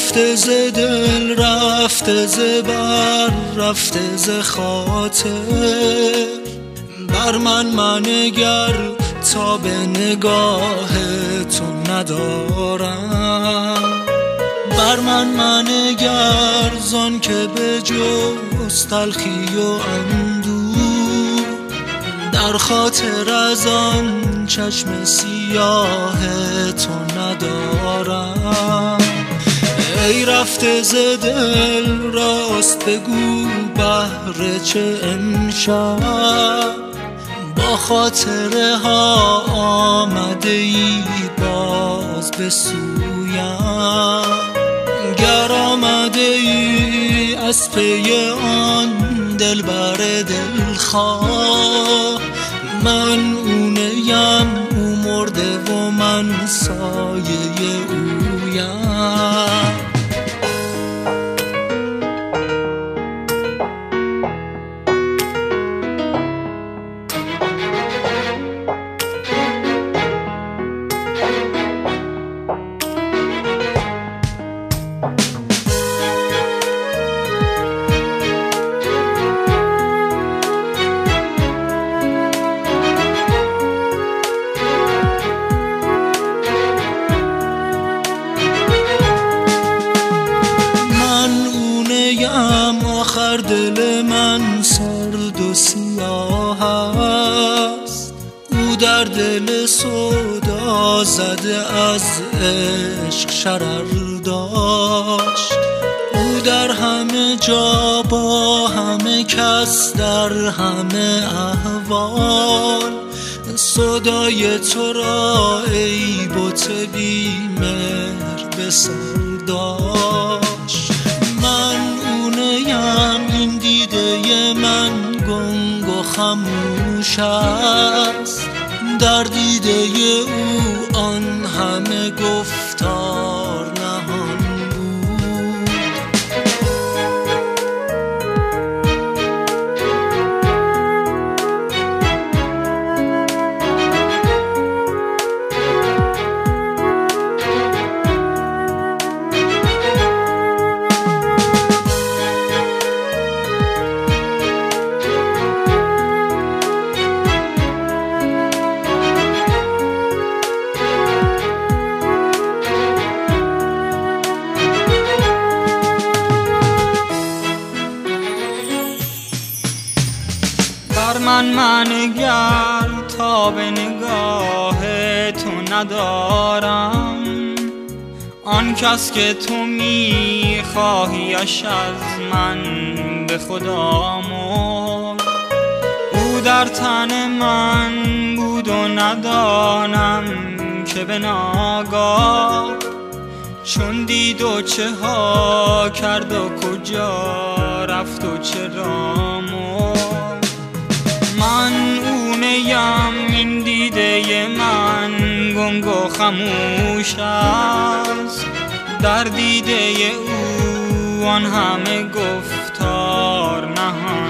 رفته ز دل، رفته ز بر، رفته ز خاطر. بر من منگر تا به نگاه تو ندارم. بر من منگر زان که به جز تلخی و اندوه در خاطر از آن چشم سیاه تو ندارم. ای رفته ز دل راست بگو بهر چه امشب با خاطره ها آمده ای باز به سویم. گر آمده ای از پی آن دلبر دلخواه، من اونیم او مرده و من سایه اویم. آخر دل من سرد و سیاه است، او در دل سودا زده از عشق شرر داشت. او در همه جا با همه کس در همه احوال صدای تو را ای بت بی مهر به سر داشت. من این دیده من گنگ و خموش است، در دیده او آن همه گفتار نهان بود. بر من منگر تا به نگاه تو ندارم. آن کس که تو میخواهیش از من به خدا مرد. او در تن من بود و ندانم که به ناگاه چون دید و چه ها کرد و کجا رفت و چرا مرد. من اونیم این دیده من گنگ و خموش است، در دیده او آن همه گفتار نهان